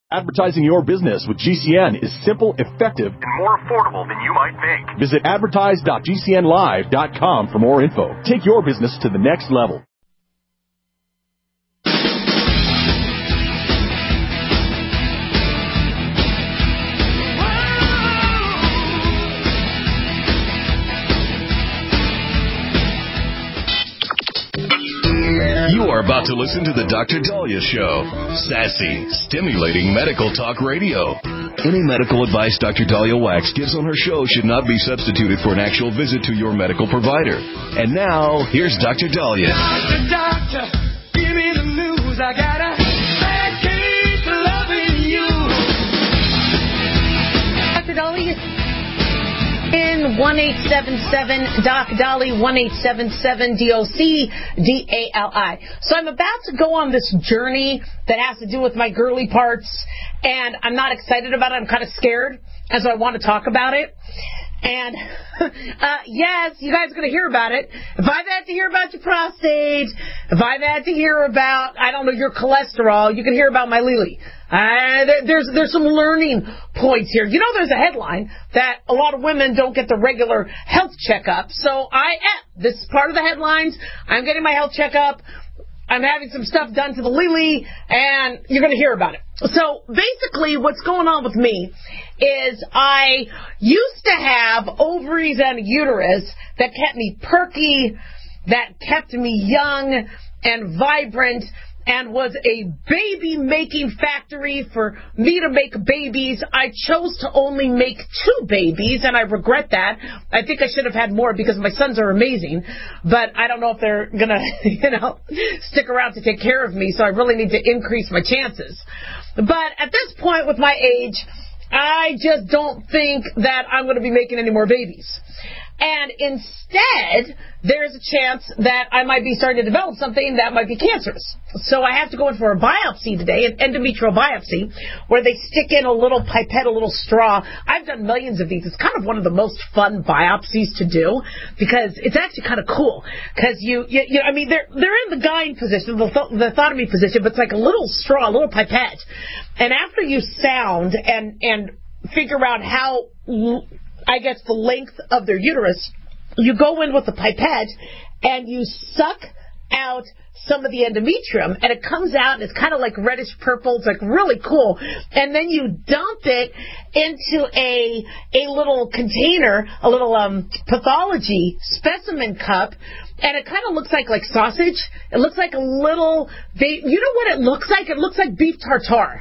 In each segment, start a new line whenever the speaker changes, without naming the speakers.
Advertising your business with GCN is simple, effective, and more affordable than you might think. Visit advertise.gcnlive.com for more info. Take your business to the next level.
You are about to listen to the Dr. Daliah Show. Sassy, stimulating medical talk radio. Any medical advice Dr. Daliah Wax gives on her show should not be substituted for an actual visit to your medical provider. And now, here's Dr. Daliah.
Doctor, give me the news. I got a bad case of loving you.
Dr. Daliah in 1-877 Doc Dali, 1-877 DOC-DALI. So I'm about to go on this journey that has to do with my girly parts, and I'm not excited about it. I'm kind of scared, and so I want to talk about it. And yes, you guys are going to hear about it. If I've had to hear about your prostate, if I've had to hear about, I don't know, your cholesterol, you can hear about my Lily. There's some learning points here. You know, there's a headline that a lot of women don't get the regular health checkup. So this is part of the headlines. I'm getting my health checkup. I'm having some stuff done to the Lily, and you're going to hear about it. So basically what's going on with me is I used to have ovaries and a uterus that kept me perky, that kept me young and vibrant, and was a baby-making factory for me to make babies. I chose to only make 2 babies, and I regret that. I think I should have had more because my sons are amazing, but I don't know if they're going to, stick around to take care of me, so I really need to increase my chances. But at this point with my age, I just don't think that I'm going to be making any more babies. And instead, there's a chance that I might be starting to develop something that might be cancerous. So I have to go in for a biopsy today, an endometrial biopsy, where they stick in a little pipette, a little straw. I've done millions of these. It's kind of one of the most fun biopsies to do because it's actually kind of cool. Because I mean, they're in the gyne position, the lithotomy position, but it's like a little straw, a little pipette. And after you sound and figure out how, I guess, the length of their uterus, you go in with the pipette and you suck out some of the endometrium, and it comes out and it's kind of like reddish purple. It's like really cool. And then you dump it into a little container, a little pathology specimen cup, and it kind of looks like sausage. It looks like a little, you know what it looks like? It looks like beef tartare.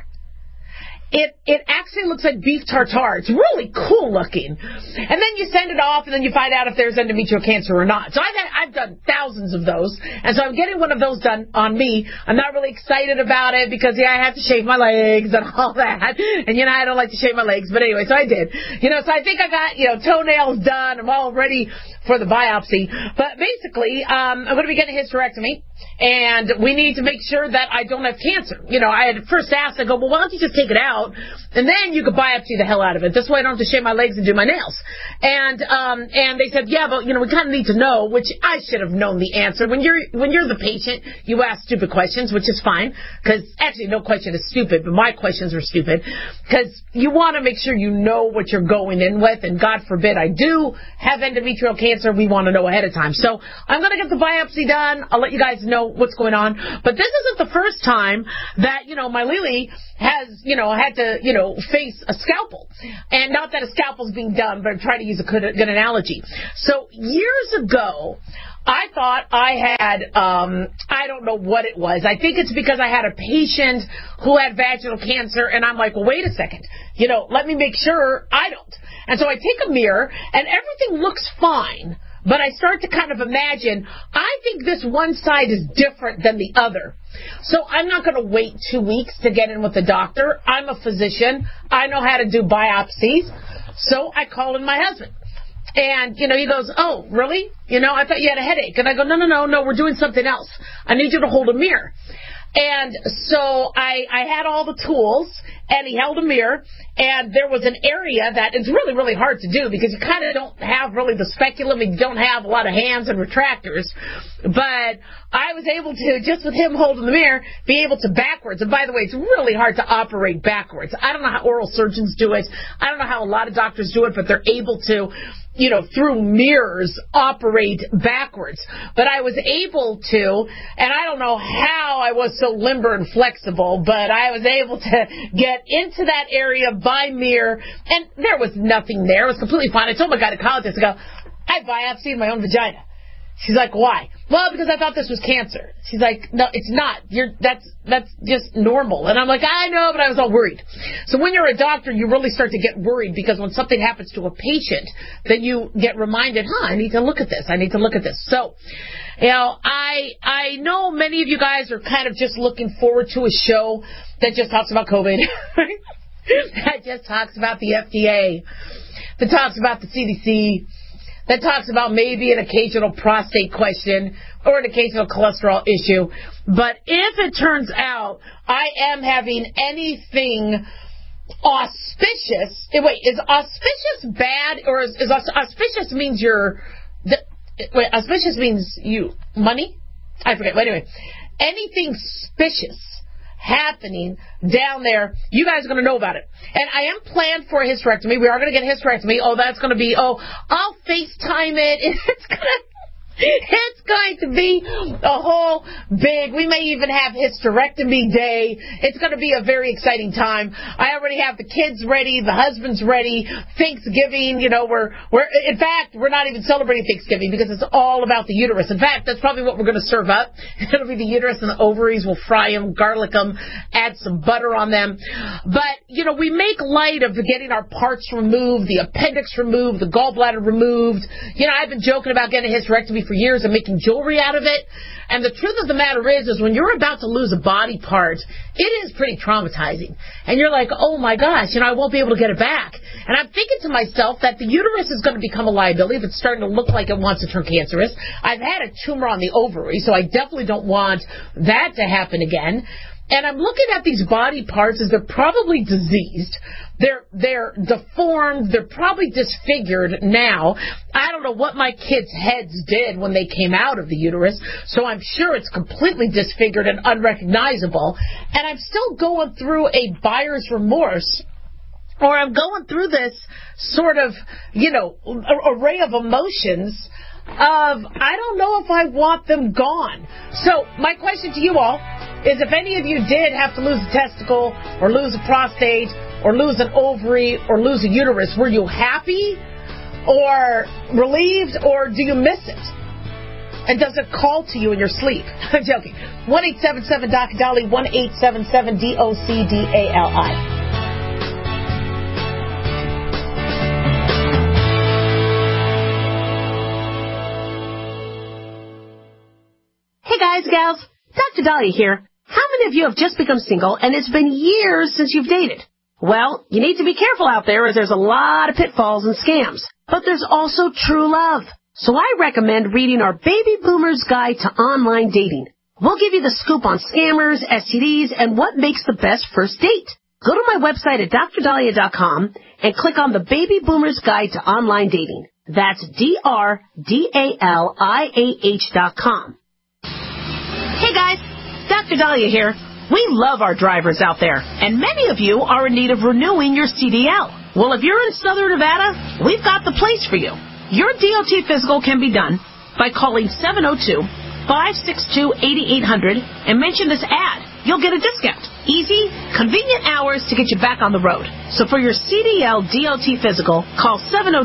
It actually looks like beef tartare. It's really cool looking. And then you send it off, and then you find out if there's endometrial cancer or not. So I've done thousands of those, and so I'm getting one of those done on me. I'm not really excited about it because, I have to shave my legs and all that. And, I don't like to shave my legs, but anyway, so I did. So I think I got, toenails done. I'm all ready for the biopsy. But basically, I'm going to be getting a hysterectomy, and we need to make sure that I don't have cancer. I had first asked, I go, well, why don't you just take it out, and then you could biopsy the hell out of it. This way I don't have to shave my legs and do my nails. And they said, yeah, but, we kind of need to know, which I should have known the answer. When you're the patient, you ask stupid questions, which is fine, because actually no question is stupid, but my questions are stupid, because you want to make sure you know what you're going in with, and God forbid I do have endometrial cancer, we want to know ahead of time. So I'm going to get the biopsy done. I'll let you guys know what's going on. But this isn't the first time that, my Lily has, had to, face a scalpel. And not that a scalpel's being done, but I'm trying to use a good analogy. So years ago, I thought I had, I don't know what it was. I think it's because I had a patient who had vaginal cancer, and I'm like, well, wait a second. Let me make sure I don't. And so I take a mirror, and everything looks fine. But I start to kind of imagine, I think this one side is different than the other. So I'm not going to wait 2 weeks to get in with the doctor. I'm a physician. I know how to do biopsies. So I call in my husband. And, he goes, oh, really? I thought you had a headache. And I go, no, we're doing something else. I need you to hold a mirror. And so I had all the tools, and he held a mirror, and there was an area that it's really, really hard to do because you kind of don't have really the speculum, and you don't have a lot of hands and retractors. But I was able to, just with him holding the mirror, be able to backwards. And by the way, it's really hard to operate backwards. I don't know how oral surgeons do it. I don't know how a lot of doctors do it, but they're able to, through mirrors, operate backwards. But I was able to, and I don't know how I was so limber and flexible, but I was able to get into that area by mirror, and there was nothing there. It was completely fine. I told my gynecologist, I biopsied my own vagina. She's like, why? Well, because I thought this was cancer. She's like, no, it's not. That's just normal. And I'm like, I know, but I was all worried. So when you're a doctor, you really start to get worried because when something happens to a patient, then you get reminded, I need to look at this. I need to look at this. So, I know many of you guys are kind of just looking forward to a show that just talks about COVID. That just talks about the FDA. That talks about the CDC. That talks about maybe an occasional prostate question or an occasional cholesterol issue. But if it turns out I am having anything auspicious, wait, is auspicious bad, or is auspicious means auspicious means money? I forget. But anyway, anything suspicious happening down there, you guys are going to know about it. And I am planned for a hysterectomy. We are going to get a hysterectomy. That's going to be, I'll FaceTime it. It's going to be a whole big, we may even have hysterectomy day. It's going to be a very exciting time. I already have the kids ready, the husband's ready, Thanksgiving, in fact, we're not even celebrating Thanksgiving because it's all about the uterus. In fact, that's probably what we're going to serve up. It'll be the uterus and the ovaries. We'll fry them, garlic them, add some butter on them. But, we make light of getting our parts removed, the appendix removed, the gallbladder removed. I've been joking about getting a hysterectomy for years and making jewelry out of it. And the truth of the matter is when you're about to lose a body part, it is pretty traumatizing. And you're like, oh my gosh, I won't be able to get it back. And I'm thinking to myself that the uterus is going to become a liability if it's starting to look like it wants to turn cancerous. I've had a tumor on the ovary, so I definitely don't want that to happen again. And I'm looking at these body parts as they're probably diseased. They're deformed. They're probably disfigured now. I don't know what my kids' heads did when they came out of the uterus, so I'm sure it's completely disfigured and unrecognizable. And I'm still going through a buyer's remorse, or I'm going through this sort of, array of emotions of, I don't know if I want them gone. So my question to you all is, if any of you did have to lose a testicle or lose a prostate or lose an ovary or lose a uterus, were you happy or relieved, or do you miss it? And does it call to you in your sleep? I'm joking. 1-877-DOC-DOLLY, 1-877-DOC-DALI. Hey guys, gals, Dr. Dahlia here. How many of you have just become single and it's been years since you've dated? Well, you need to be careful out there as there's a lot of pitfalls and scams. But there's also true love. So I recommend reading our Baby Boomer's Guide to Online Dating. We'll give you the scoop on scammers, STDs, and what makes the best first date. Go to my website at drdahlia.com and click on the Baby Boomer's Guide to Online Dating. That's DRDALIAH.com. Hey guys, Dr. Dahlia here. We love our drivers out there, and many of you are in need of renewing your CDL. Well, if you're in Southern Nevada, we've got the place for you. Your DOT physical can be done by calling 702-562-8800 and mention this ad. You'll get a discount. Easy, convenient hours to get you back on the road. So for your CDL DOT physical, call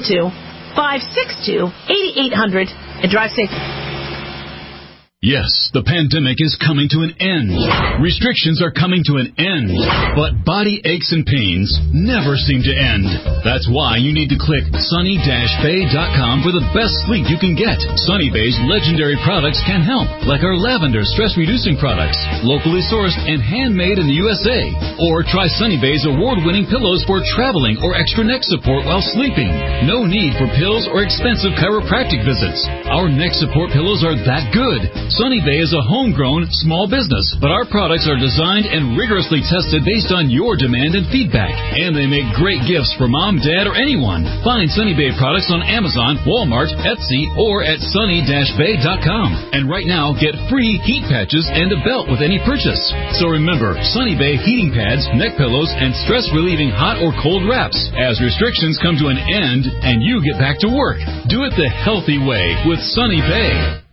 702-562-8800 and drive safe.
Yes, the pandemic is coming to an end. Restrictions are coming to an end. But body aches and pains never seem to end. That's why you need to click sunny-bay.com for the best sleep you can get. Sunny Bay's legendary products can help, like our lavender stress-reducing products, locally sourced and handmade in the USA. Or try Sunny Bay's award-winning pillows for traveling or extra neck support while sleeping. No need for pills or expensive chiropractic visits. Our neck support pillows are that good. Sunny Bay is a homegrown small business, but our products are designed and rigorously tested based on your demand and feedback. And they make great gifts for mom, dad, or anyone. Find Sunny Bay products on Amazon, Walmart, Etsy, or at sunny-bay.com. And right now, get free heat patches and a belt with any purchase. So remember, Sunny Bay heating pads, neck pillows, and stress-relieving hot or cold wraps. As restrictions come to an end and you get back to work, do it the healthy way with Sunny Bay.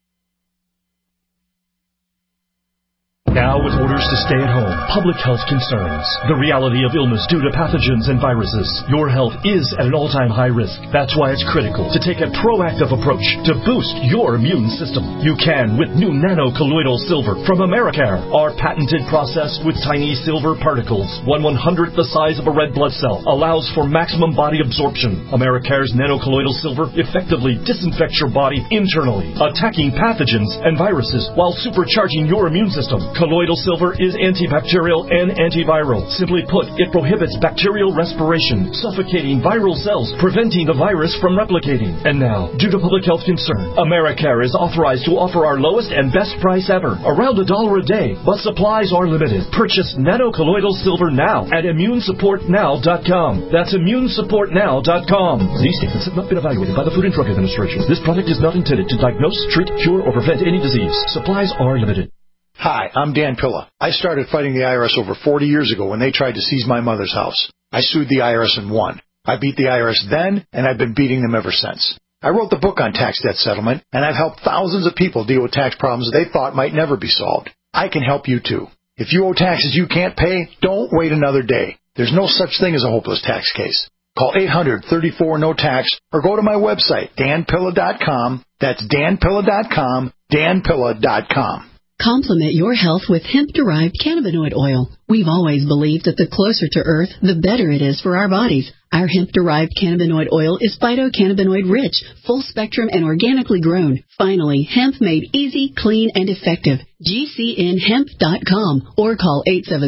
Now, with orders to stay at home, public health concerns, the reality of illness due to pathogens and viruses, your health is at an all-time high risk. That's why it's critical to take a proactive approach to boost your immune system. You can with new nano-colloidal silver from Americare. Our patented process with tiny silver particles, 1/100th the size of a red blood cell, allows for maximum body absorption. Americare's nano-colloidal silver effectively disinfects your body internally, attacking pathogens and viruses while supercharging your immune system. Colloidal silver is antibacterial and antiviral. Simply put, it prohibits bacterial respiration, suffocating viral cells, preventing the virus from replicating. And now, due to public health concern, Americare is authorized to offer our lowest and best price ever, around $1 a day, but supplies are limited. Purchase nano-colloidal silver now at immunesupportnow.com. That's immunesupportnow.com. These statements have not been evaluated by the Food and Drug Administration. This product is not intended to diagnose, treat, cure, or prevent any disease. Supplies are limited.
Hi, I'm Dan Pilla. I started fighting the IRS over 40 years ago when they tried to seize my mother's house. I sued the IRS and won. I beat the IRS then, and I've been beating them ever since. I wrote the book on tax debt settlement, and I've helped thousands of people deal with tax problems they thought might never be solved. I can help you too. If you owe taxes you can't pay, don't wait another day. There's no such thing as a hopeless tax case. Call 800-34-NO-TAX or go to my website, danpilla.com. That's danpilla.com, danpilla.com.
Complement your health with hemp-derived cannabinoid oil. We've always believed that the closer to Earth, the better it is for our bodies. Our hemp-derived cannabinoid oil is phytocannabinoid-rich, full-spectrum, and organically grown. Finally, hemp made easy, clean, and effective. GCNhemp.com or call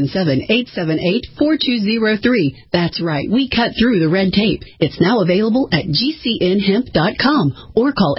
877-878-4203. That's right, we cut through the red tape. It's now available at GCNhemp.com or call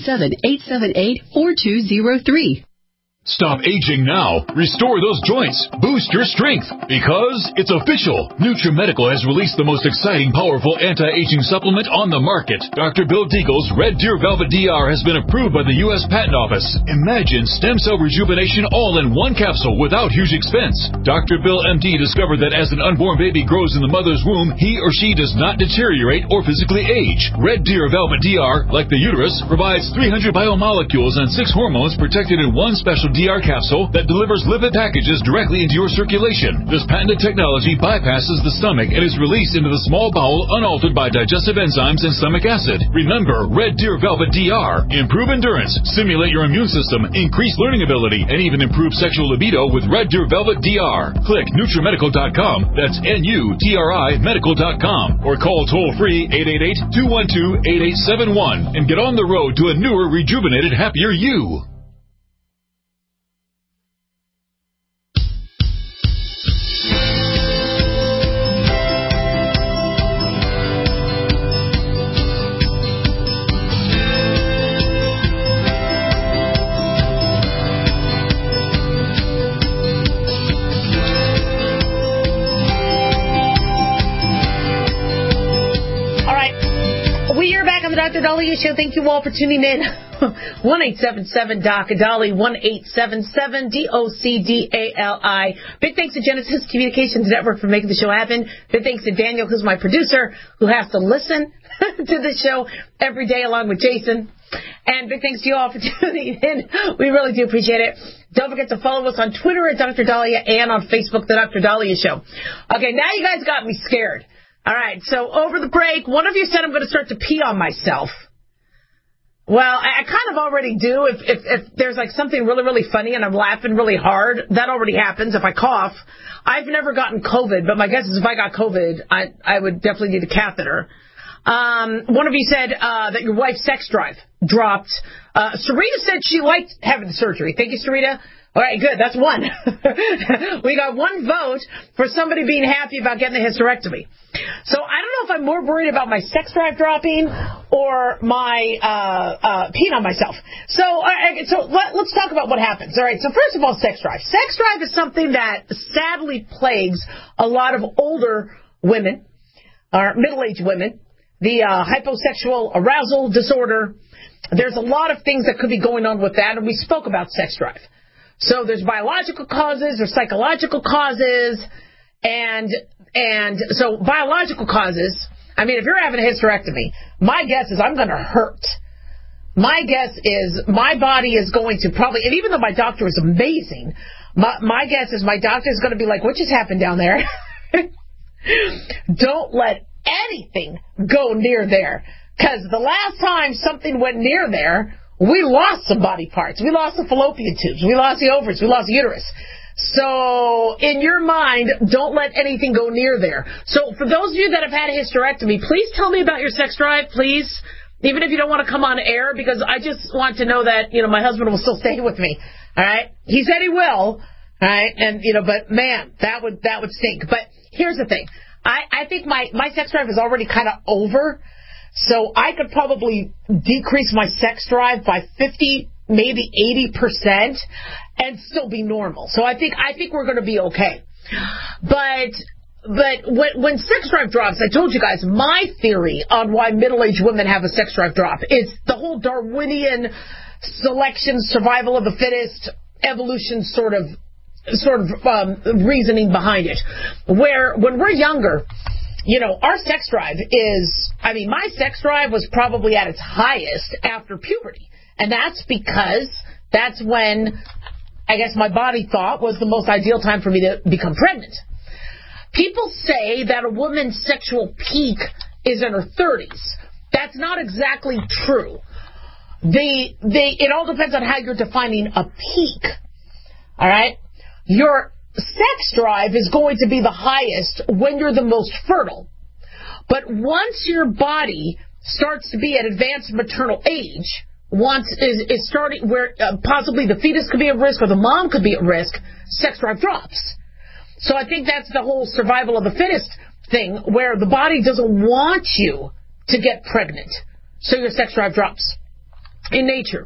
877-878-4203.
Stop aging now. Restore those joints. Boost your strength. Because it's official. NutriMedical has released the most exciting, powerful anti-aging supplement on the market. Dr. Bill Deagle's Red Deer Velvet DR has been approved by the U.S. Patent Office. Imagine stem cell rejuvenation all in one capsule without huge expense. Dr. Bill MD discovered that as an unborn baby grows in the mother's womb, he or she does not deteriorate or physically age. Red Deer Velvet DR, like the uterus, provides 300 biomolecules and 6 hormones protected in one special DR capsule that delivers lipid packages directly into your circulation. This patented technology bypasses the stomach and is released into the small bowel unaltered by digestive enzymes and stomach acid. Remember, Red Deer Velvet DR. Improve endurance, stimulate your immune system, increase learning ability, and even improve sexual libido with Red Deer Velvet DR. Click NutriMedical.com, that's NUTRI Medical.com, or call toll-free 888-212-8871 and get on the road to a newer, rejuvenated, happier you.
Dr. Dahlia Show. Thank you all for tuning in. 1-877-DOC-DOLLY, 1-877-DOCDALI. Big thanks to Genesis Communications Network for making the show happen. Big thanks to Daniel, who's my producer, who has to listen to the show every day along with Jason. And big thanks to you all for tuning in. We really do appreciate it. Don't forget to follow us on Twitter at Dr. Dahlia and on Facebook, The Dr. Dahlia Show. Okay, now you guys got me scared. All right, so over the break, one of you said I'm going to start to pee on myself. Well, I kind of already do. If there's like something really, really funny and I'm laughing really hard, that already happens. If I cough, I've never gotten COVID, but my guess is if I got COVID, I would definitely need a catheter. One of you said that your wife's sex drive dropped. Sarita said she liked having the surgery. Thank you, Sarita. All right, good. That's one. We got one vote for somebody being happy about getting the hysterectomy. So I don't know if I'm more worried about my sex drive dropping or my peeing on myself. So let's talk about what happens. All right. So first of all, sex drive. Sex drive is something that sadly plagues a lot of older women, or middle-aged women. The hyposexual arousal disorder. There's a lot of things that could be going on with that, and we spoke about sex drive. So there's biological causes, there's psychological causes, and so biological causes. I mean, if you're having a hysterectomy, my guess is I'm going to hurt. My guess is my body is going to probably, and even though my doctor is amazing, my guess is my doctor is going to be like, what just happened down there? Don't let anything go near there. Because the last time something went near there, we lost some body parts. We lost the fallopian tubes. We lost the ovaries. We lost the uterus. So, in your mind, don't let anything go near there. So, for those of you that have had a hysterectomy, please tell me about your sex drive, please. Even if you don't want to come on air, because I just want to know that, my husband will still stay with me. All right? He said he will. All right? And, but man, that would stink. But here's the thing. I think my sex drive is already kind of over. So I could probably decrease my sex drive by 50, maybe 80%, and still be normal. So I think we're going to be okay. But when sex drive drops, I told you guys my theory on why middle-aged women have a sex drive drop is the whole Darwinian selection, survival of the fittest, evolution sort of reasoning behind it. Where when we're younger, our sex drive is, my sex drive was probably at its highest after puberty. And that's because that's when, I guess, my body thought was the most ideal time for me to become pregnant. People say that a woman's sexual peak is in her 30s. That's not exactly true. It all depends on how you're defining a peak. All right? Your sex drive is going to be the highest when you're the most fertile. But once your body starts to be at advanced maternal age, is starting where possibly the fetus could be at risk or the mom could be at risk, sex drive drops. So I think that's the whole survival of the fittest thing, where the body doesn't want you to get pregnant. So your sex drive drops in nature.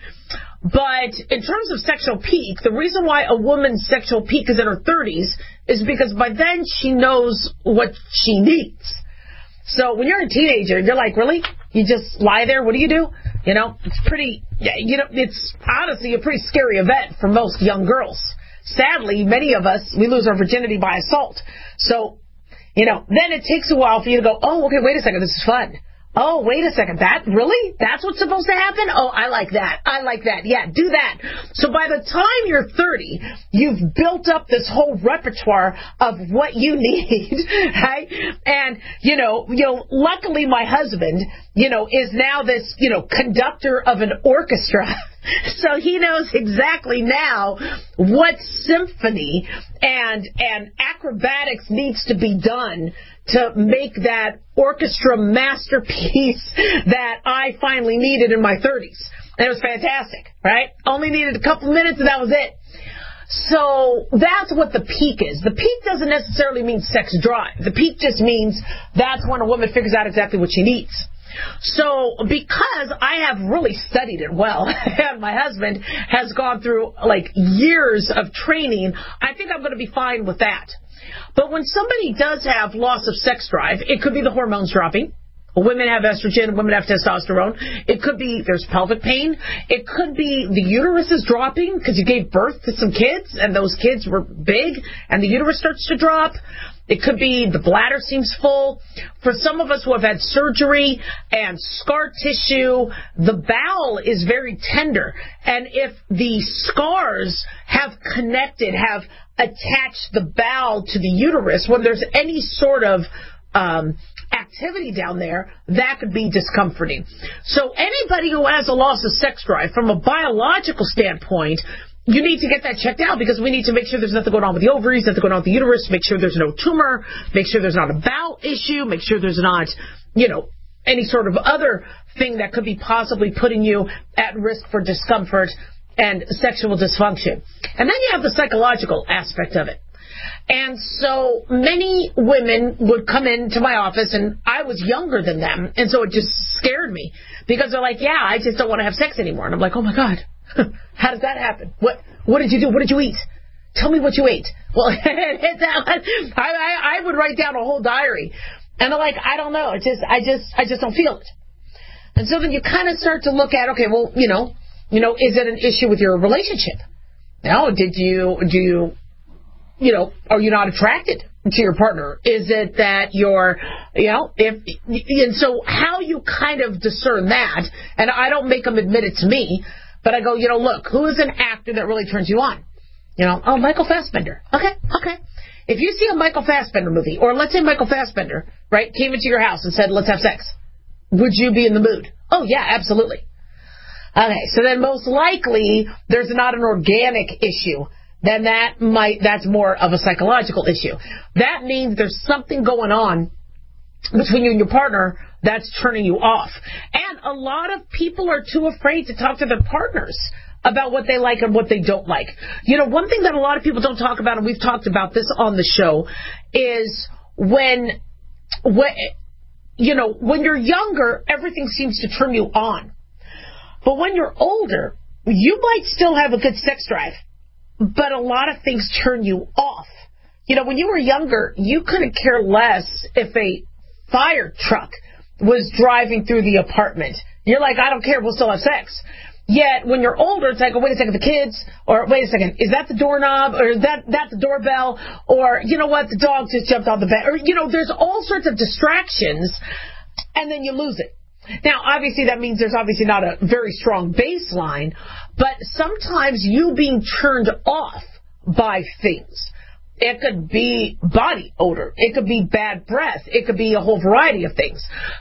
But in terms of sexual peak, the reason why a woman's sexual peak is in her 30s is because by then she knows what she needs. So when you're a teenager, you're like, really? You just lie there? What do you do? It's pretty, it's honestly a pretty scary event for most young girls. Sadly, many of us, we lose our virginity by assault. So, then it takes a while for you to go, oh, okay, wait a second, this is fun. Oh, wait a second, that's what's supposed to happen? Oh, I like that. Yeah, do that. So by the time you're 30, you've built up this whole repertoire of what you need, right? And, luckily my husband, is now this, conductor of an orchestra. So he knows exactly now what symphony and acrobatics needs to be done to make that orchestra masterpiece that I finally needed in my 30s. And it was fantastic, right? Only needed a couple minutes and that was it. So that's what the peak is. The peak doesn't necessarily mean sex drive. The peak just means that's when a woman figures out exactly what she needs. So because I have really studied it well, and my husband has gone through years of training, I think I'm going to be fine with that. But when somebody does have loss of sex drive, it could be the hormones dropping. Women have estrogen, women have testosterone. It could be there's pelvic pain. It could be the uterus is dropping because you gave birth to some kids and those kids were big and the uterus starts to drop. It could be the bladder seems full. For some of us who have had surgery and scar tissue, the bowel is very tender. And if the scars have attached the bowel to the uterus, when there's any sort of activity down there, that could be discomforting. So anybody who has a loss of sex drive, from a biological standpoint, you need to get that checked out because we need to make sure there's nothing going on with the ovaries, nothing going on with the uterus, make sure there's no tumor, make sure there's not a bowel issue, make sure there's not, any sort of other thing that could be possibly putting you at risk for discomfort and sexual dysfunction. And then you have the psychological aspect of it. And so many women would come into my office, and I was younger than them, and so it just scared me because they're like, yeah, I just don't want to have sex anymore. And I'm like, oh, my God, how does that happen? What did you do? What did you eat? Tell me what you ate. Well, I would write down a whole diary. And they're like, I don't know. I just don't feel it. And so then you kind of start to look at, okay, well, is it an issue with your relationship? Now, are you not attracted to your partner? Is it that you're, and so how you kind of discern that, and I don't make them admit it to me, but I go, look, who is an actor that really turns you on? Michael Fassbender. Okay. If you see a Michael Fassbender movie, or let's say Michael Fassbender, right, came into your house and said, let's have sex, would you be in the mood? Oh, yeah, absolutely. Okay, so then most likely there's not an organic issue. Then that's more of a psychological issue. That means there's something going on between you and your partner that's turning you off. And a lot of people are too afraid to talk to their partners about what they like and what they don't like. One thing that a lot of people don't talk about, and we've talked about this on the show, is when you're younger, everything seems to turn you on. But when you're older, you might still have a good sex drive, but a lot of things turn you off. When you were younger, you couldn't care less if a fire truck was driving through the apartment. You're like, I don't care, we'll still have sex. Yet, when you're older, it's like, oh, wait a second, the kids, or wait a second, is that the doorknob, or is that the doorbell, or, the dog just jumped on the bed, or, there's all sorts of distractions, and then you lose it. Now, obviously, that means there's obviously not a very strong baseline, but sometimes you being turned off by things. It could be body odor. It could be bad breath. It could be a whole variety of things.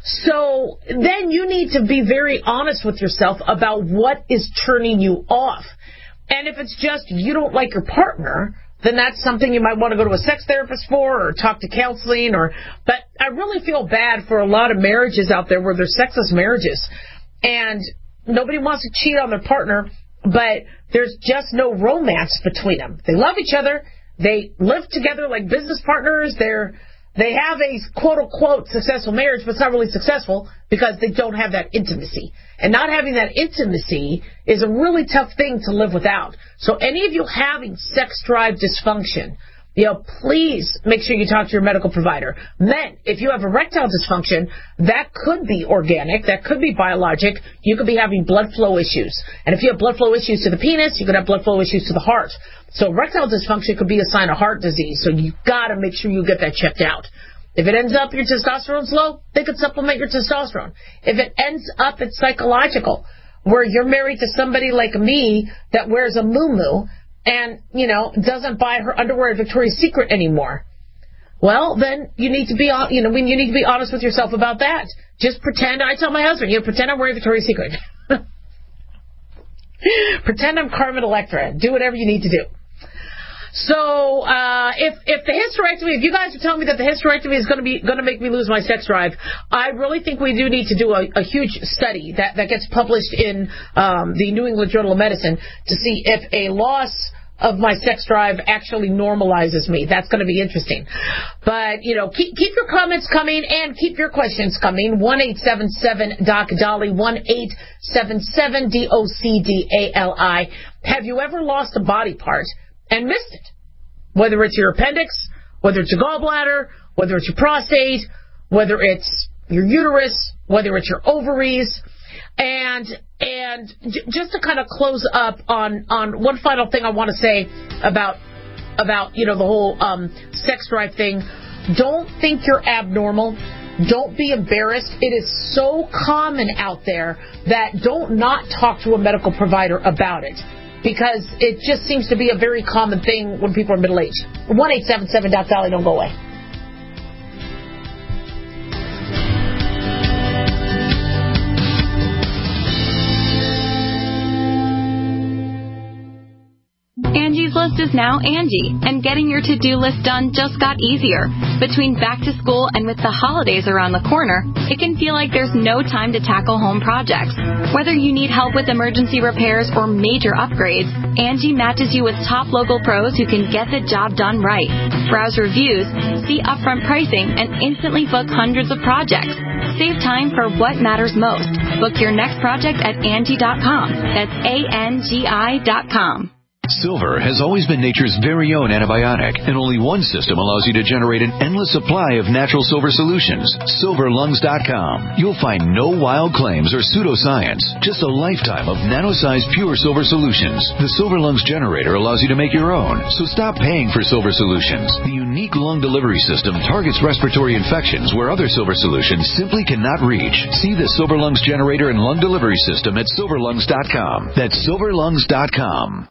So then you need to be very honest with yourself about what is turning you off. And if it's just you don't like your partner, then that's something you might want to go to a sex therapist for or talk to counseling. But I really feel bad for a lot of marriages out there where they're sexless marriages. And nobody wants to cheat on their partner, but there's just no romance between them. They love each other. They live together like business partners. They have a quote-unquote successful marriage, but it's not really successful because they don't have that intimacy. And not having that intimacy is a really tough thing to live without. So any of you having sex drive dysfunction, please make sure you talk to your medical provider. Men, if you have erectile dysfunction, that could be organic, that could be biologic. You could be having blood flow issues. And if you have blood flow issues to the penis, you could have blood flow issues to the heart. So erectile dysfunction could be a sign of heart disease. So you've got to make sure you get that checked out. If it ends up your testosterone's low, they could supplement your testosterone. If it ends up it's psychological, where you're married to somebody like me that wears a muumuu and, doesn't buy her underwear at Victoria's Secret anymore, well, then you need to be, you need to be honest with yourself about that. Just pretend. I tell my husband, pretend I'm wearing Victoria's Secret. Pretend I'm Carmen Electra. Do whatever you need to do. So, if the hysterectomy, if you guys are telling me that the hysterectomy is going to make me lose my sex drive, I really think we do need to do a huge study that gets published in the New England Journal of Medicine to see if a loss of my sex drive actually normalizes me. That's going to be interesting. But, keep your comments coming and keep your questions coming. 1-877-DOC-DOLLY, 1-877-DOCDALI. Have you ever lost a body part and missed it? Whether it's your appendix, whether it's your gallbladder, whether it's your prostate, whether it's your uterus, whether it's your ovaries. And just to kind of close up on one final thing I want to say about the whole sex drive thing. Don't think you're abnormal. Don't be embarrassed. It is so common out there that don't not talk to a medical provider about it, because it just seems to be a very common thing when people are middle-aged. 1-877-DOC-DOLLY, don't go away.
Angie's List is now Angie, and getting your to-do list done just got easier. Between back to school and with the holidays around the corner, it can feel like there's no time to tackle home projects. Whether you need help with emergency repairs or major upgrades, Angie matches you with top local pros who can get the job done right. Browse reviews, see upfront pricing, and instantly book hundreds of projects. Save time for what matters most. Book your next project at Angie.com. That's ANGI.com.
Silver has always been nature's very own antibiotic, and only one system allows you to generate an endless supply of natural silver solutions. SilverLungs.com. You'll find no wild claims or pseudoscience, just a lifetime of nano-sized pure silver solutions. The Silver Lungs generator allows you to make your own, so stop paying for silver solutions. The unique lung delivery system targets respiratory infections where other silver solutions simply cannot reach. See the Silver Lungs generator and lung delivery system at SilverLungs.com. That's SilverLungs.com.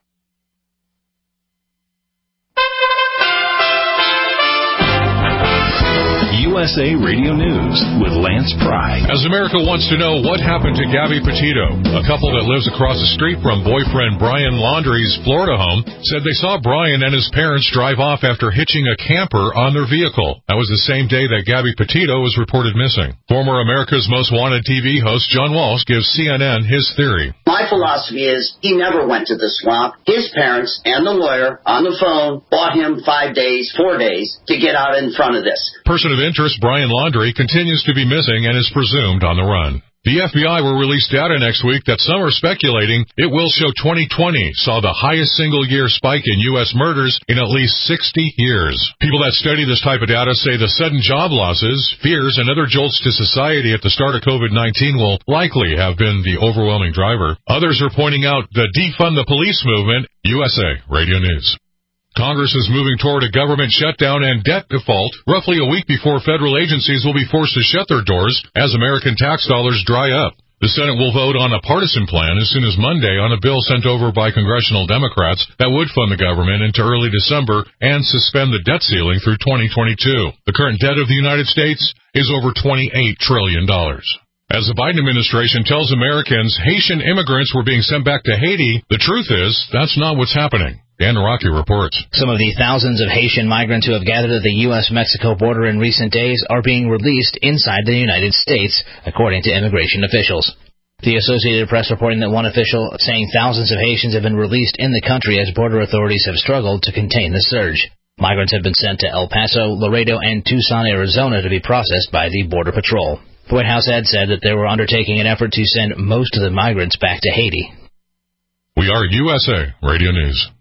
USA Radio News with Lance Pry.
As America wants to know what happened to Gabby Petito, a couple that lives across the street from boyfriend Brian Laundrie's Florida home, said they saw Brian and his parents drive off after hitching a camper on their vehicle. That was the same day that Gabby Petito was reported missing. Former America's Most Wanted TV host John Walsh gives CNN his theory.
My philosophy is he never went to the swamp. His parents and the lawyer on the phone bought him 4 days to get out in front of this.
Person of interest Brian Laundrie continues to be missing and is presumed on the run. The FBI will release data next week that some are speculating it will show 2020 saw the highest single-year spike in U.S. murders in at least 60 years. People that study this type of data say the sudden job losses, fears, and other jolts to society at the start of COVID-19 will likely have been the overwhelming driver. Others are pointing out the defund the police movement. USA Radio News. Congress is moving toward a government shutdown and debt default roughly a week before federal agencies will be forced to shut their doors as American tax dollars dry up. The Senate will vote on a partisan plan as soon as Monday on a bill sent over by congressional Democrats that would fund the government into early December and suspend the debt ceiling through 2022. The current debt of the United States is over $28 trillion. As the Biden administration tells Americans Haitian immigrants were being sent back to Haiti, the truth is that's not what's happening. Dan Rocky reports.
Some of the thousands of Haitian migrants who have gathered at the U.S.-Mexico border in recent days are being released inside the United States, according to immigration officials. The Associated Press reporting that one official saying thousands of Haitians have been released in the country as border authorities have struggled to contain the surge. Migrants have been sent to El Paso, Laredo, and Tucson, Arizona to be processed by the Border Patrol. The White House had said that they were undertaking an effort to send most of the migrants back to Haiti.
We are USA Radio News.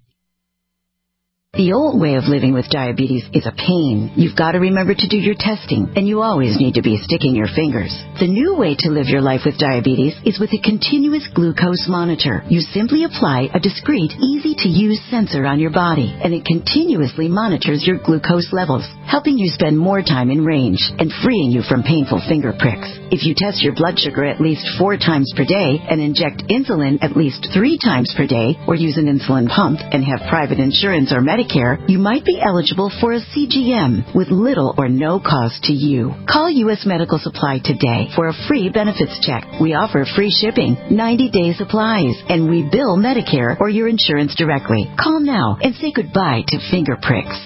The old way of living with diabetes is a pain. You've got to remember to do your testing, and you always need to be sticking your fingers. The new way to live your life with diabetes is with a continuous glucose monitor. You simply apply a discreet, easy-to-use sensor on your body, and it continuously monitors your glucose levels, helping you spend more time in range and freeing you from painful finger pricks. If you test your blood sugar at least 4 times per day and inject insulin at least 3 times per day, or use an insulin pump and have private insurance or Medicare, you might be eligible for a CGM with little or no cost to you. Call U.S. Medical Supply today for a free benefits check. We offer free shipping, 90-day supplies, and we bill Medicare or your insurance directly. Call now and say goodbye to finger pricks.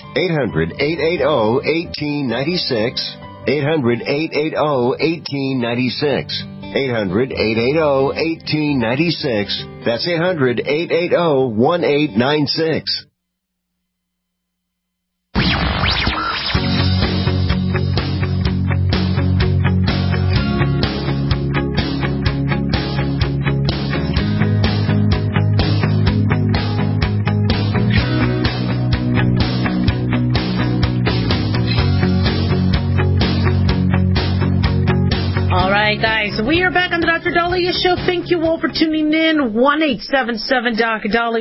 800-880-1896. 800-880-1896. 800-880-1896. That's 800-880-1896.
Guys, we are back on the Dr. Dahlia Show. Thank you all for tuning in. 1-877-Doc-Dali,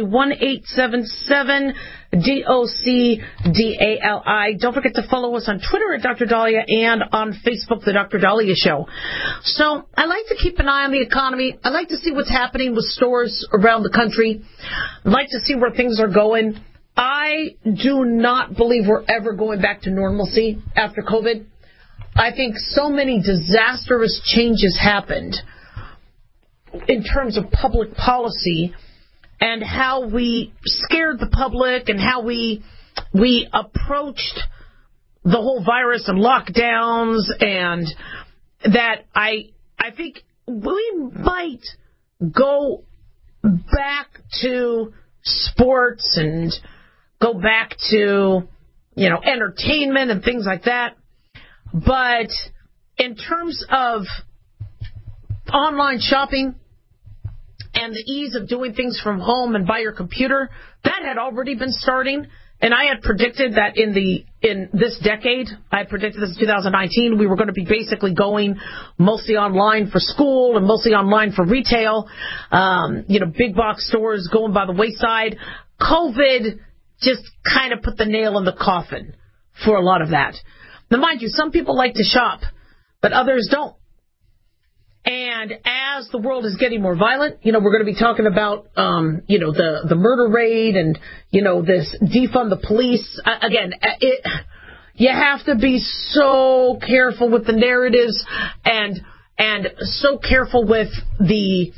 1-877-DOC-DALI. Don't forget to follow us on Twitter at Dr. Dahlia and on Facebook, The Dr. Dahlia Show. So I like to keep an eye on the economy. I like to see what's happening with stores around the country. I like to see where things are going. I do not believe we're ever going back to normalcy after COVID. I think so many disastrous changes happened in terms of public policy and how we scared the public and how we approached the whole virus and lockdowns, and that I think we might go back to sports and go back to, entertainment and things like that. But in terms of online shopping and the ease of doing things from home and by your computer, that had already been starting. And I had predicted that in this decade, I had predicted this in 2019, we were going to be basically going mostly online for school and mostly online for retail. Big box stores going by the wayside. COVID just kind of put the nail in the coffin for a lot of that. Now, mind you, some people like to shop, but others don't. And as the world is getting more violent, we're going to be talking about, the murder rate and, this defund the police. Again, you have to be so careful with the narratives and so careful with the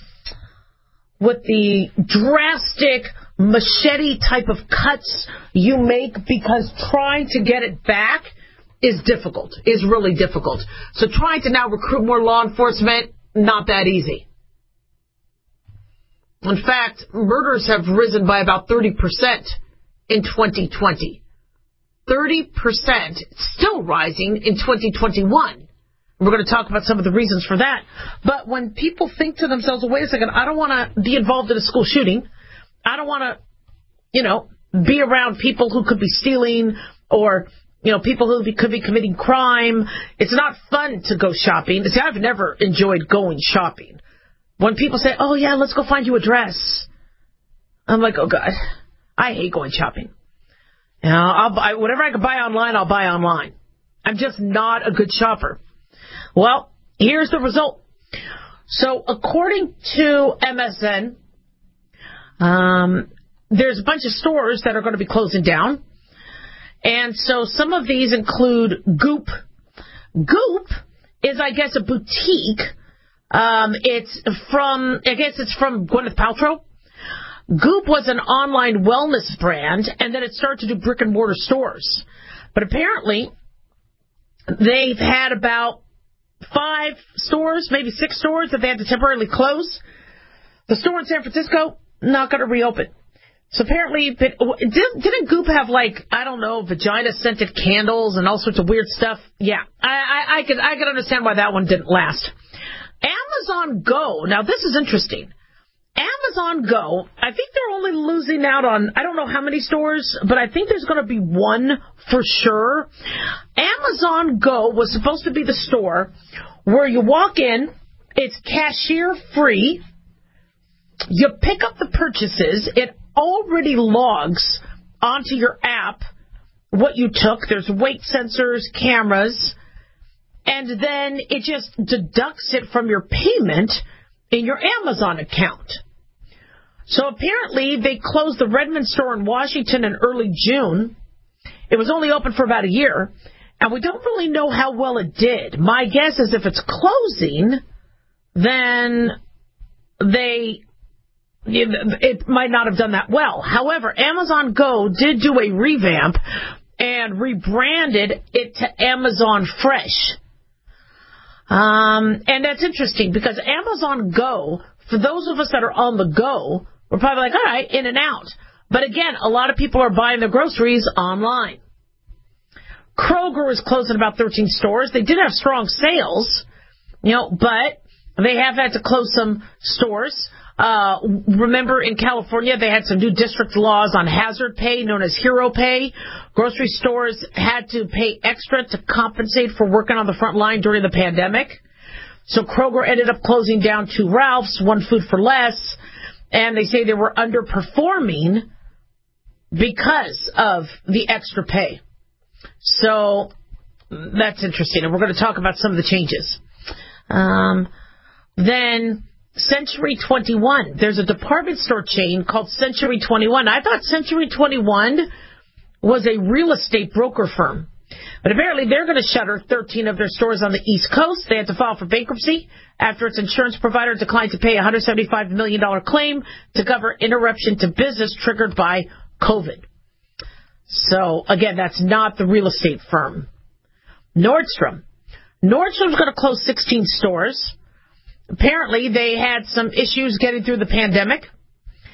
drastic machete type of cuts you make, because trying to get it back is really difficult. So trying to now recruit more law enforcement, not that easy. In fact, murders have risen by about 30% in 2020. 30%, still rising in 2021. We're going to talk about some of the reasons for that. But when people think to themselves, well, wait a second, I don't want to be involved in a school shooting. I don't want to, be around people who could be stealing or people who could be committing crime. It's not fun to go shopping. See, I've never enjoyed going shopping. When people say, oh, yeah, let's go find you a dress, I'm like, oh, God, I hate going shopping. I'll buy whatever I can buy online, I'll buy online. I'm just not a good shopper. Well, here's the result. So according to MSN, there's a bunch of stores that are going to be closing down. And so some of these include Goop. Goop is, I guess, a boutique. It's from Gwyneth Paltrow. Goop was an online wellness brand, and then it started to do brick and mortar stores. But apparently, they've had about 5 stores, maybe 6 stores that they had to temporarily close. The store in San Francisco, not going to reopen. So apparently, didn't Goop have vagina-scented candles and all sorts of weird stuff? Yeah, I could understand why that one didn't last. Amazon Go, now this is interesting. Amazon Go, I think they're only losing out on, I don't know how many stores, but I think there's going to be one for sure. Amazon Go was supposed to be the store where you walk in, it's cashier free, you pick up the purchases, it already logs onto your app what you took. There's weight sensors, cameras, and then it just deducts it from your payment in your Amazon account. So apparently they closed the Redmond store in Washington in early June. It was only open for about a year, and we don't really know how well it did. My guess is if it's closing, then it might not have done that well. However, Amazon Go did do a revamp and rebranded it to Amazon Fresh. And that's interesting because Amazon Go, for those of us that are on the go, we're probably like, all right, in and out. But again, a lot of people are buying their groceries online. Kroger is closing about 13 stores. They did have strong sales, but they have had to close some stores. Remember in California, they had some new district laws on hazard pay known as hero pay. Grocery stores had to pay extra to compensate for working on the front line during the pandemic. So Kroger ended up closing down 2 Ralphs, 1 Food for Less, and they say they were underperforming because of the extra pay. So that's interesting, and we're going to talk about some of the changes. Then Century 21. There's a department store chain called Century 21. I thought Century 21 was a real estate broker firm. But apparently they're going to shutter 13 of their stores on the East Coast. They had to file for bankruptcy after its insurance provider declined to pay a $175 million claim to cover interruption to business triggered by COVID. So, again, that's not the real estate firm. Nordstrom. Nordstrom's going to close 16 stores. Apparently, they had some issues getting through the pandemic.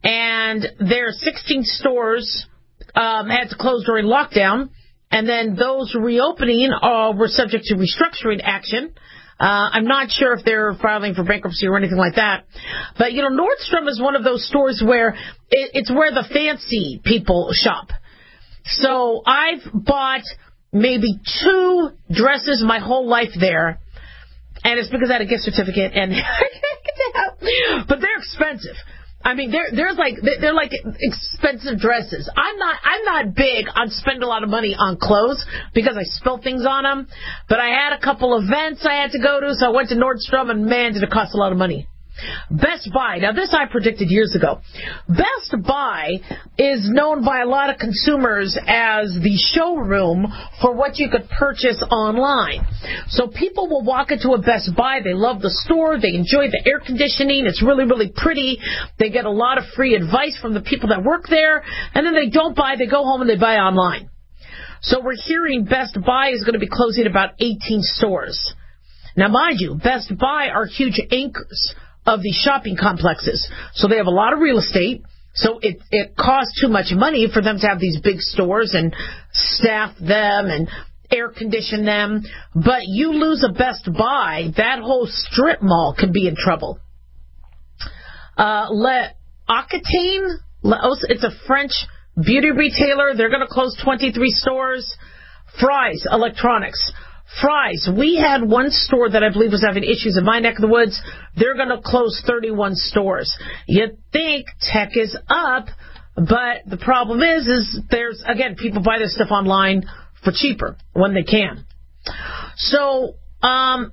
And their 16 stores had to close during lockdown, and then those reopening were subject to restructuring action. I'm not sure if they're filing for bankruptcy or anything like that. But, Nordstrom is one of those stores where it's where the fancy people shop. So I've bought maybe 2 dresses my whole life there, and it's because I had a gift certificate, and but they're expensive. I mean, they're like expensive dresses. I'm not big on spending a lot of money on clothes because I spill things on them. But I had a couple events I had to go to, so I went to Nordstrom, and man, did it cost a lot of money. Best Buy. Now, this I predicted years ago. Best Buy is known by a lot of consumers as the showroom for what you could purchase online. So people will walk into a Best Buy. They love the store. They enjoy the air conditioning. It's really, really pretty. They get a lot of free advice from the people that work there. And then they don't buy. They go home and they buy online. So we're hearing Best Buy is going to be closing about 18 stores. Now, mind you, Best Buy are huge anchors of these shopping complexes. So they have a lot of real estate. So it costs too much money for them to have these big stores and staff them and air condition them. But you lose a Best Buy, that whole strip mall can be in trouble. L'Occitane, it's a French beauty retailer. They're going to close 23 stores. Fry's Electronics. Fry's, we had one store that I believe was having issues in my neck of the woods. They're going to close 31 stores. You'd think tech is up, but the problem is there's, again, people buy this stuff online for cheaper when they can. So, I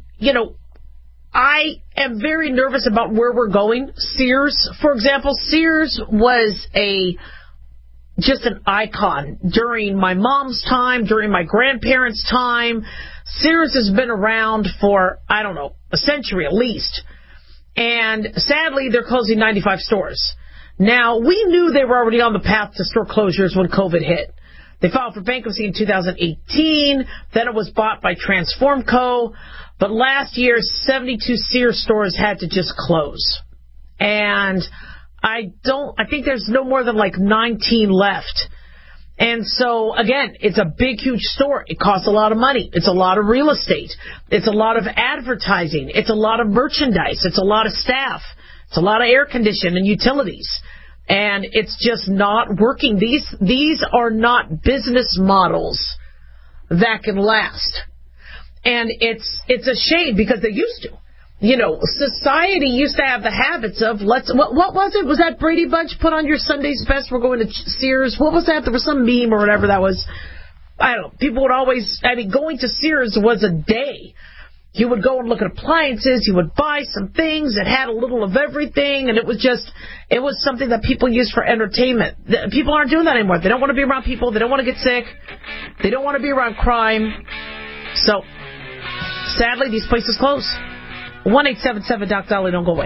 am very nervous about where we're going. Sears, for example, Sears was just an icon during my mom's time, during my grandparents' time. Sears has been around for, I don't know, a century at least. And sadly, they're closing 95 stores. Now, we knew they were already on the path to store closures when COVID hit. They filed for bankruptcy in 2018. Then it was bought by Transformco. But last year, 72 Sears stores had to just close. And I think there's no more than like 19 left. And so, again, it's a big, huge store. It costs a lot of money. It's a lot of real estate. It's a lot of advertising. It's a lot of merchandise. It's a lot of staff. It's a lot of air conditioning and utilities. And it's just not working. These are not business models that can last. And it's a shame because they used to. Society used to have the habits of what was it? Was that Brady Bunch put on your Sunday's best? We're going to Sears. What was that? There was some meme or whatever that was. I don't know. People would always, going to Sears was a day. You would go and look at appliances. You would buy some things that had a little of everything. And it was something that people used for entertainment. People aren't doing that anymore. They don't want to be around people. They don't want to get sick. They don't want to be around crime. So, sadly, these places close. 1-877-DOC-DOLLY. Don't go away.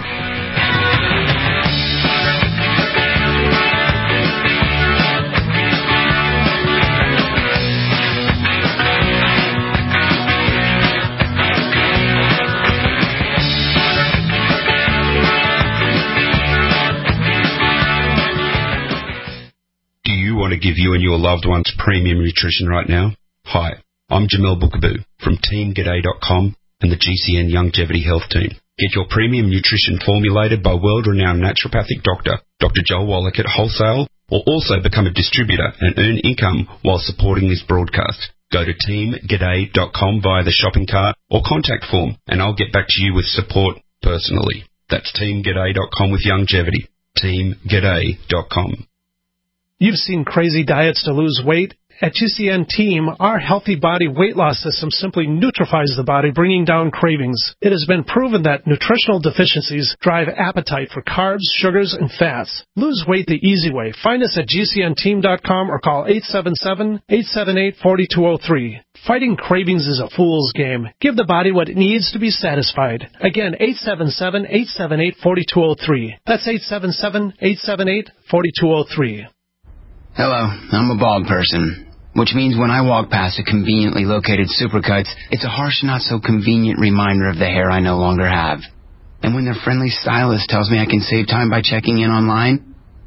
Do you want to give you and your loved ones premium nutrition right now? Hi, I'm Jamel Bookaboo from TeamGaday.com and the GCN Longevity Health Team. Get your premium nutrition formulated by world-renowned naturopathic doctor, Dr. Joel Wallach at Wholesale, or also become a distributor and earn income while supporting this broadcast. Go to teamgaday.com via the shopping cart or contact form, and I'll get back to you with support personally. That's teamgaday.com with longevity. teamgaday.com.
You've seen crazy diets to lose weight. At GCN Team, our healthy body weight loss system simply neutralizes the body, bringing down cravings. It has been proven that nutritional deficiencies drive appetite for carbs, sugars, and fats. Lose weight the easy way. Find us at GCNteam.com or call 877-878-4203. Fighting cravings is a fool's game. Give the body what it needs to be satisfied. Again, 877-878-4203. That's 877-878-4203.
Hello, I'm a bald person, which means when I walk past a conveniently located Supercuts, it's a harsh, not-so-convenient reminder of the hair I no longer have. And when their friendly stylist tells me I can save time by checking in online,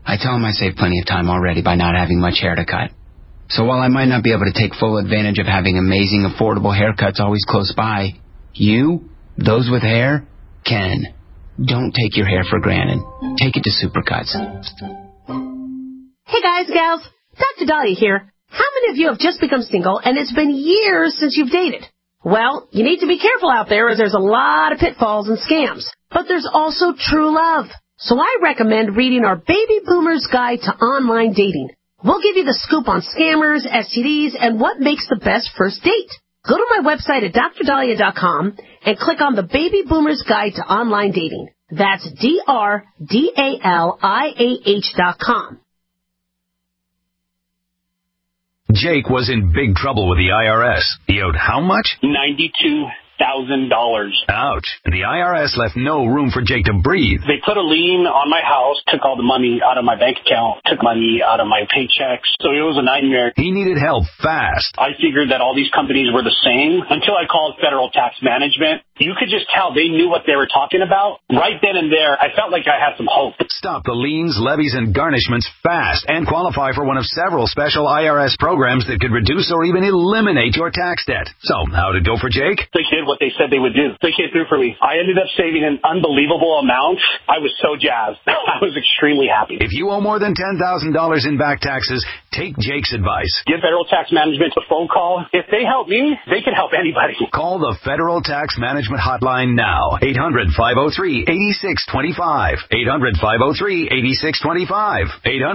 I tell him I save plenty of time already by not having much hair to cut. So while I might not be able to take full advantage of having amazing, affordable haircuts always close by, you, those with hair, can. Don't take your hair for granted. Take it to Supercuts.
Hey guys, gals, Dr. Dahlia here. How many of you have just become single and it's been years since you've dated? Well, you need to be careful out there as there's a lot of pitfalls and scams. But there's also true love. So I recommend reading our Baby Boomer's Guide to Online Dating. We'll give you the scoop on scammers, STDs, and what makes the best first date. Go to my website at drdahlia.com and click on the Baby Boomer's Guide to Online Dating. That's DRDALIAH.com.
Jake was in big trouble with the IRS. He owed how much?
$92,000.
Ouch. The IRS left no room for Jake to breathe.
They put a lien on my house, took all the money out of my bank account, took money out of my paychecks. So it was a nightmare.
He needed help fast.
I figured that all these companies were the same until I called Federal Tax Management. You could just tell they knew what they were talking about. Right then and there, I felt like I had some hope.
Stop the liens, levies, and garnishments fast and qualify for one of several special IRS programs that could reduce or even eliminate your tax debt. So, how did it go for Jake?
They did what they said they would do. They came through for me. I ended up saving an unbelievable amount. I was so jazzed. I was extremely happy.
If you owe more than $10,000 in back taxes, take Jake's advice.
Give Federal Tax Management a phone call. If they help me, they can help anybody.
Call the Federal Tax Management Hotline now. 800-503-8625. 800-503-8625.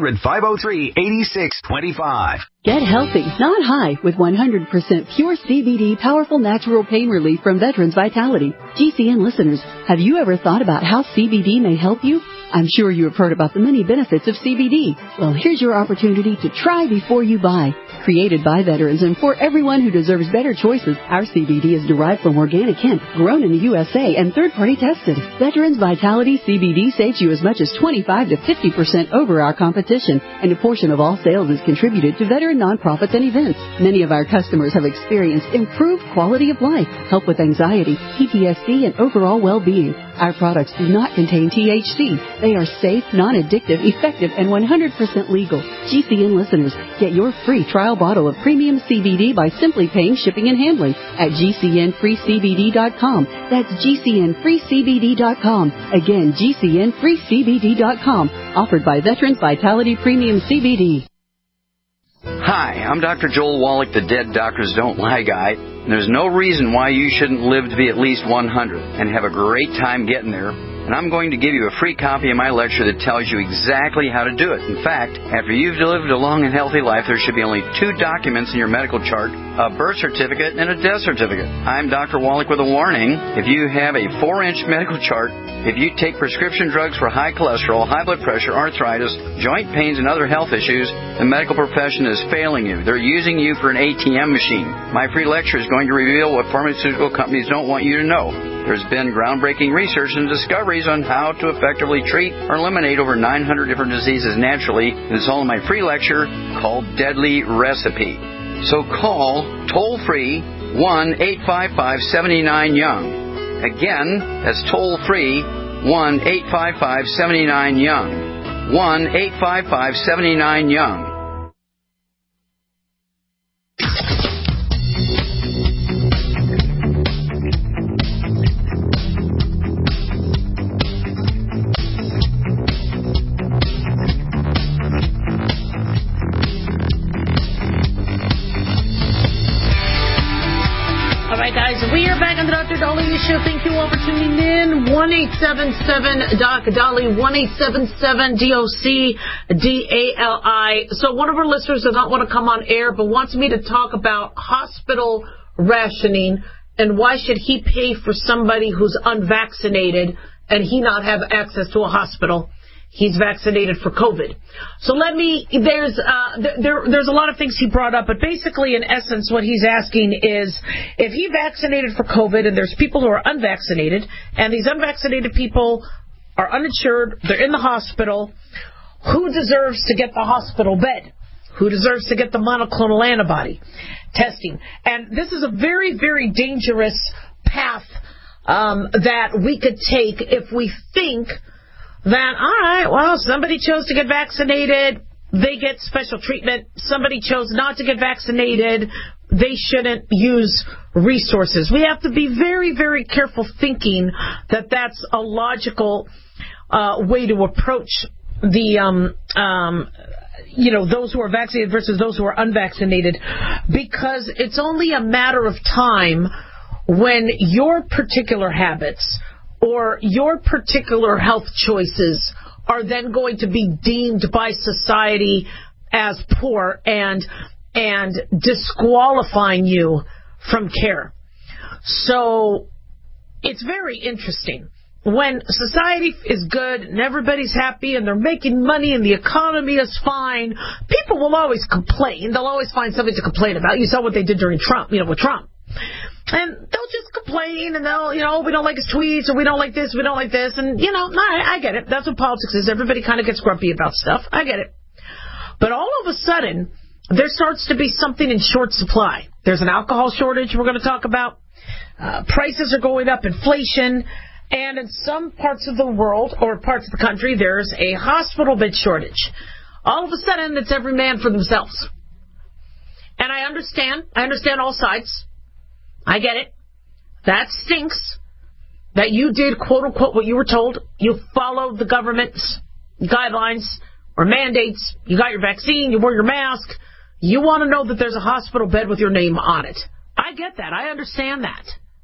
800-503-8625.
Get healthy, not high, with 100% pure CBD powerful natural pain relief from Veterans Vitality. GCN listeners, have you ever thought about how CBD may help you? I'm sure you have heard about the many benefits of CBD. Well, here's your opportunity to try before you buy. Created by veterans and for everyone who deserves better choices, our CBD is derived from organic hemp, grown in the USA, and third-party tested. Veterans Vitality CBD saves you as much as 25 to 50% over our competition, and a portion of all sales is contributed to veteran nonprofits and events. Many of our customers have experienced improved quality of life, help with anxiety, PTSD, and overall well-being. Our products do not contain THC. They are safe, non-addictive, effective, and 100% legal. GCN listeners, get your free trial bottle of premium CBD by simply paying shipping and handling at GCNFreeCBD.com. That's GCNFreeCBD.com. Again, GCNFreeCBD.com. Offered by Veterans Vitality Premium CBD.
Hi, I'm Dr. Joel Wallach, the Dead Doctors Don't Lie guy. And there's no reason why you shouldn't live to be at least 100 and have a great time getting there. And I'm going to give you a free copy of my lecture that tells you exactly how to do it. In fact, after you've lived a long and healthy life, there should be only 2 documents in your medical chart, a birth certificate and a death certificate. I'm Dr. Wallach with a warning. If you have a 4-inch medical chart, if you take prescription drugs for high cholesterol, high blood pressure, arthritis, joint pains, and other health issues, the medical profession is failing you. They're using you for an ATM machine. My free lecture is going to reveal what pharmaceutical companies don't want you to know. There's been groundbreaking research and discoveries on how to effectively treat or eliminate over 900 different diseases naturally. It's all in my free lecture called Deadly Recipe. So call toll-free 1-855-79-YOUNG. Again, that's toll-free 1-855-79-YOUNG. 1-855-79-YOUNG.
We are back on the Dr. Dahlia Show. Thank you all for tuning in. 1-877-DOC-DALI, 1-877-DOC-DALI. So one of our listeners does not want to come on air, but wants me to talk about hospital rationing and why should he pay for somebody who's unvaccinated and he not have access to a hospital. He's vaccinated for COVID. So there's a lot of things he brought up, but basically, in essence, what he's asking is, if he vaccinated for COVID and there's people who are unvaccinated, and these unvaccinated people are uninsured, they're in the hospital, who deserves to get the hospital bed? Who deserves to get the monoclonal antibody testing? And this is a very, very dangerous path that we could take if we think then, all right, well, somebody chose to get vaccinated, they get special treatment. Somebody chose not to get vaccinated, they shouldn't use resources. We have to be very, very careful thinking that that's a logical way to approach the those who are vaccinated versus those who are unvaccinated, because it's only a matter of time when your particular habits or your particular health choices are then going to be deemed by society as poor and disqualifying you from care. So it's very interesting. When society is good and everybody's happy and they're making money and the economy is fine, people will always complain. They'll always find something to complain about. You saw what they did during Trump, with Trump. And they'll just complain and they'll, we don't like his tweets or we don't like this, we don't like this. And, I get it. That's what politics is. Everybody kind of gets grumpy about stuff. I get it. But all of a sudden, there starts to be something in short supply. There's an alcohol shortage we're going to talk about. Prices are going up, inflation. And in some parts of the world or parts of the country, there's a hospital bed shortage. All of a sudden, it's every man for themselves. And I understand all sides. I get it. That stinks that you did, quote unquote, what you were told. You followed the government's guidelines or mandates. You got your vaccine. You wore your mask. You want to know that there's a hospital bed with your name on it. I get that. I understand that.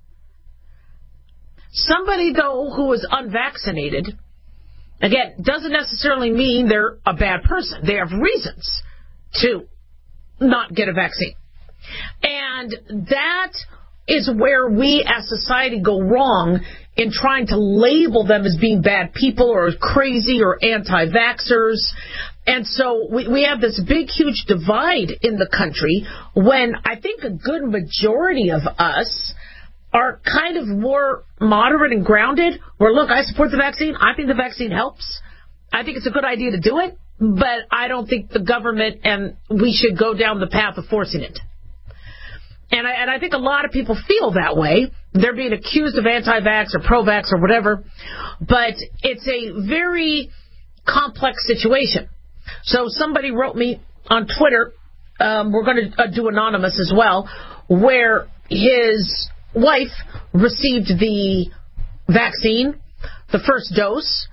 Somebody, though, who is unvaccinated, again, doesn't necessarily mean they're a bad person. They have reasons to not get a vaccine. And that is where we as society go wrong in trying to label them as being bad people or crazy or anti-vaxxers. And so we have this big, huge divide in the country when I think a good majority of us are kind of more moderate and grounded, where, look, I support the vaccine. I think the vaccine helps. I think it's a good idea to do it, but I don't think the government and we should go down the path of forcing it. And I think a lot of people feel that way. They're being accused of anti-vax or pro-vax or whatever, but it's a very complex situation. So somebody wrote me on Twitter, we're going to do anonymous as well, where his wife received the vaccine, the first dose,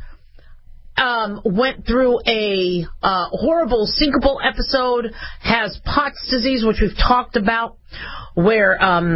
went through a horrible syncopal episode, has Pott's disease, which we've talked about, where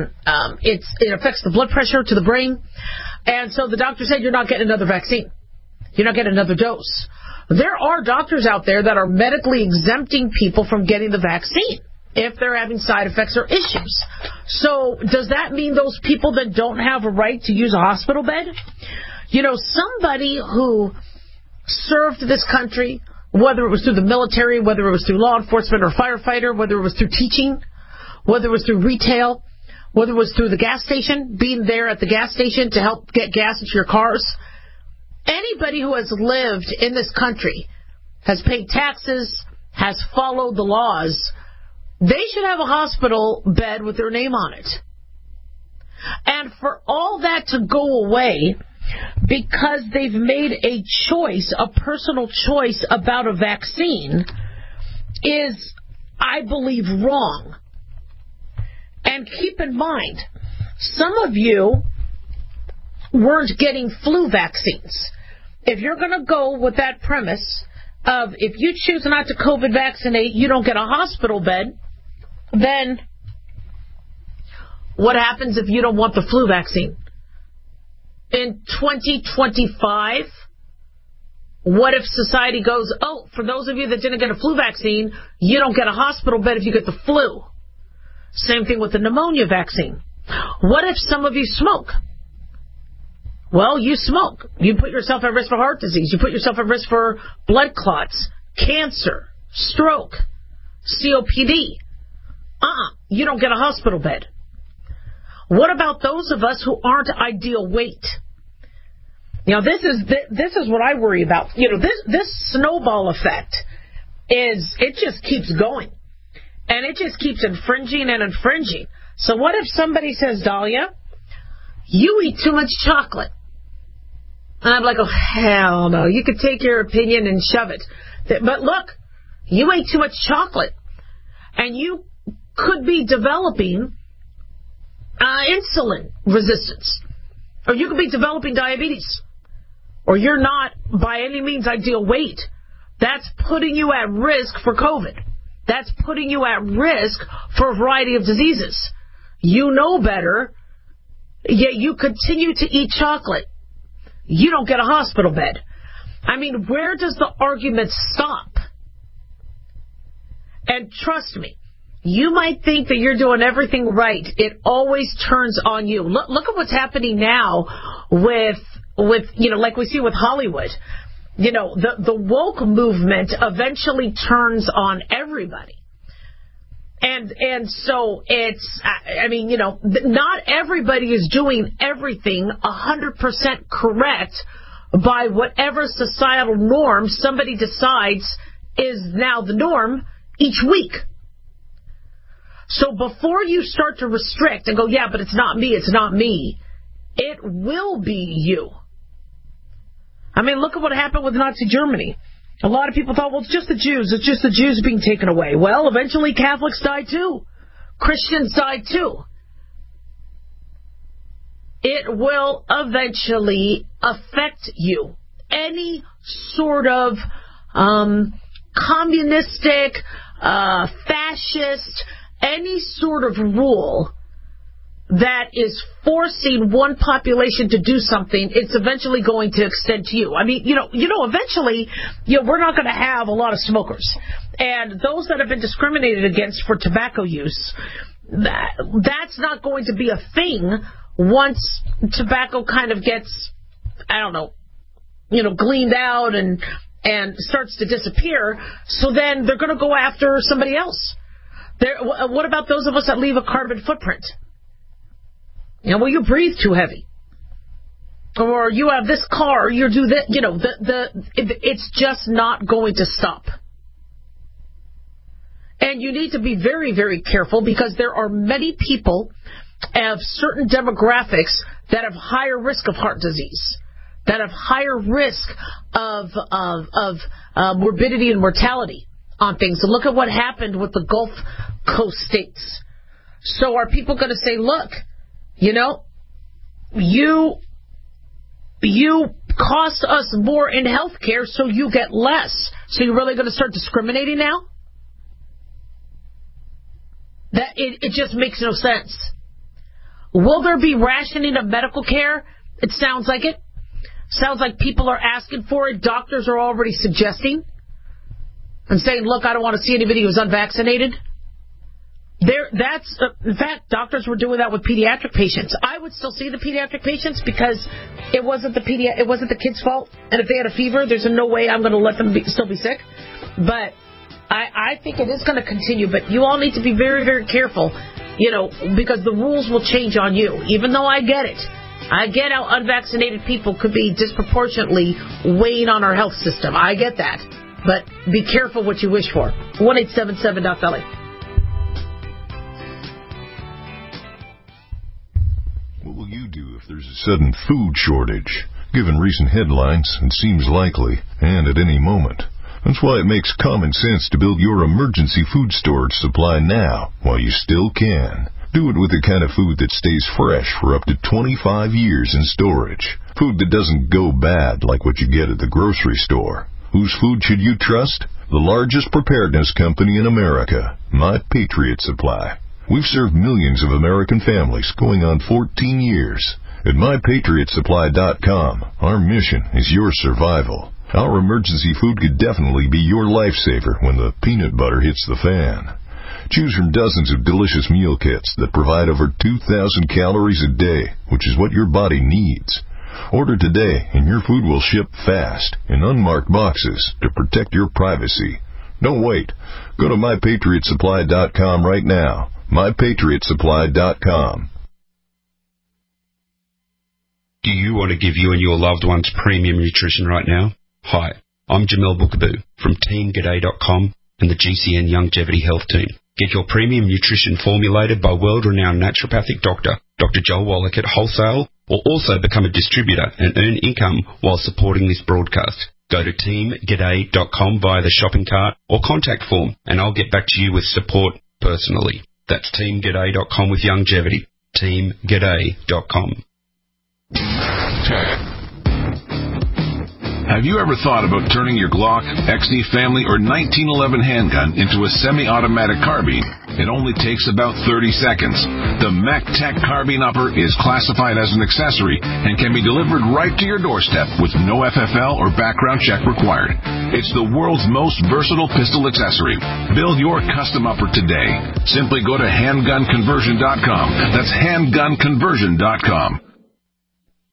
it affects the blood pressure to the brain. And so the doctor said, you're not getting another vaccine. You're not getting another dose. There are doctors out there that are medically exempting people from getting the vaccine if they're having side effects or issues. So does that mean those people then don't have a right to use a hospital bed? Somebody who served this country, whether it was through the military, whether it was through law enforcement or firefighter, whether it was through teaching, whether it was through retail, whether it was through the gas station, being there at the gas station to help get gas into your cars. Anybody who has lived in this country, has paid taxes, has followed the laws, they should have a hospital bed with their name on it. And for all that to go away because they've made a choice, a personal choice about a vaccine, is, I believe, wrong. And keep in mind, some of you weren't getting flu vaccines. If you're going to go with that premise of if you choose not to COVID vaccinate, you don't get a hospital bed, then what happens if you don't want the flu vaccine? In 2025, what if society goes, oh, for those of you that didn't get a flu vaccine, you don't get a hospital bed if you get the flu? Same thing with the pneumonia vaccine. What if some of you smoke? Well, you smoke. You put yourself at risk for heart disease. You put yourself at risk for blood clots, cancer, stroke, COPD. You don't get a hospital bed. What about those of us who aren't ideal weight? This is what I worry about. This snowball effect it just keeps going. And it just keeps infringing and infringing. So what if somebody says, Dahlia, you eat too much chocolate. And I'm like, oh, hell no. You could take your opinion and shove it. But look, you ate too much chocolate. And you could be developing insulin resistance. Or you could be developing diabetes. Or you're not by any means ideal weight. That's putting you at risk for COVID. That's putting you at risk for a variety of diseases. You know better, yet you continue to eat chocolate. You don't get a hospital bed. I mean, where does the argument stop? And trust me, you might think that you're doing everything right. It always turns on you. Look at what's happening now with like we see with Hollywood. The woke movement eventually turns on everybody. And so it's, not everybody is doing everything 100% correct by whatever societal norm somebody decides is now the norm each week. So before you start to restrict and go, yeah, but it's not me, it will be you. I mean, look at what happened with Nazi Germany. A lot of people thought, well, it's just the Jews being taken away. Well, eventually Catholics died too. Christians died too. It will eventually affect you. Any sort of communistic, fascist, any sort of rule that is forcing one population to do something, it's eventually going to extend to you. I mean, eventually, we're not going to have a lot of smokers. And those that have been discriminated against for tobacco use, that's not going to be a thing once tobacco kind of gets, gleaned out and starts to disappear. So then they're going to go after somebody else. What about those of us that leave a carbon footprint? Well, you breathe too heavy. Or you have this car, you do that, it's just not going to stop. And you need to be very, very careful because there are many people of certain demographics that have higher risk of heart disease, that have higher risk of morbidity and mortality on things. And look at what happened with the Gulf Coast states. So are people going to say, look, you cost us more in health care, so you get less. So you're really going to start discriminating now? That it just makes no sense. Will there be rationing of medical care? It sounds like it. Sounds like people are asking for it. Doctors are already suggesting and saying, look, I don't want to see anybody who's unvaccinated. In fact, doctors were doing that with pediatric patients. I would still see the pediatric patients because it wasn't the kid's fault. And if they had a fever, there's no way I'm going to let them still be sick. But I think it is going to continue. But you all need to be very, very careful, because the rules will change on you. Even though I get it. I get how unvaccinated people could be disproportionately weighing on our health system. I get that. But be careful what you wish for. 1-877-DOC-BELLY.
What will you do if there's a sudden food shortage? Given recent headlines, it seems likely, and at any moment. That's why it makes common sense to build your emergency food storage supply now, while you still can. Do it with the kind of food that stays fresh for up to 25 years in storage. Food that doesn't go bad like what you get at the grocery store. Whose food should you trust? The largest preparedness company in America, My Patriot Supply. We've served millions of American families going on 14 years. At MyPatriotSupply.com, our mission is your survival. Our emergency food could definitely be your lifesaver when the peanut butter hits the fan. Choose from dozens of delicious meal kits that provide over 2,000 calories a day, which is what your body needs. Order today and your food will ship fast in unmarked boxes to protect your privacy. Don't wait. Go to MyPatriotSupply.com right now. MyPatriotSupply.com.
Do you want to give you and your loved ones premium nutrition right now? Hi, I'm Jamel Bookaboo from TeamGaday.com and the GCN Longevity Health Team. Get your premium nutrition formulated by world-renowned naturopathic doctor, Dr. Joel Wallach at wholesale or also become a distributor and earn income while supporting this broadcast. Go to teamg'day.com via the shopping cart or contact form, and I'll get back to you with support personally. That's teamg'day.com with Youngevity. teamg'day.com.
Have you ever thought about turning your Glock, XD Family, or 1911 handgun into a semi-automatic carbine? It only takes about 30 seconds. The MacTech Carbine Upper is classified as an accessory and can be delivered right to your doorstep with no FFL or background check required. It's the world's most versatile pistol accessory. Build your custom upper today. Simply go to handgunconversion.com. That's handgunconversion.com.